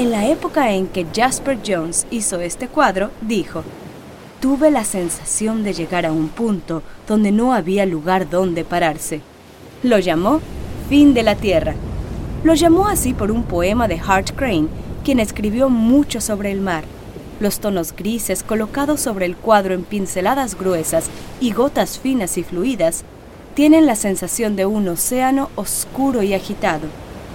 En la época en que Jasper Johns hizo este cuadro, dijo: «Tuve la sensación de llegar a un punto donde no había lugar donde pararse». Lo llamó Fin de la Tierra. Lo llamó así por un poema de Hart Crane, quien escribió mucho sobre el mar. Los tonos grises colocados sobre el cuadro en pinceladas gruesas y gotas finas y fluidas tienen la sensación de un océano oscuro y agitado.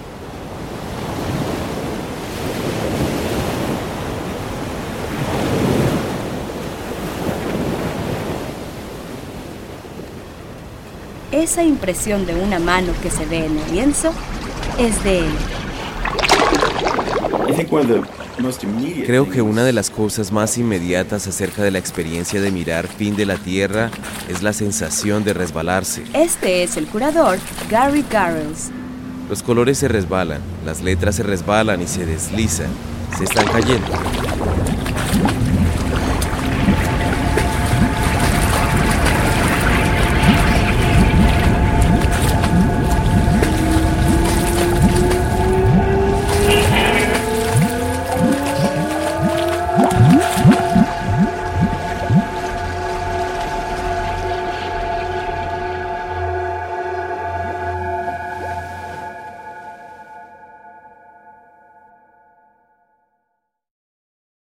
Esa impresión de una mano que se ve en el lienzo es de él. Creo que una de las cosas más inmediatas acerca de la experiencia de mirar Fin de la Tierra es la sensación de resbalarse. Este es el curador Gary Garrels. Los colores se resbalan, las letras se resbalan y se deslizan, se están cayendo.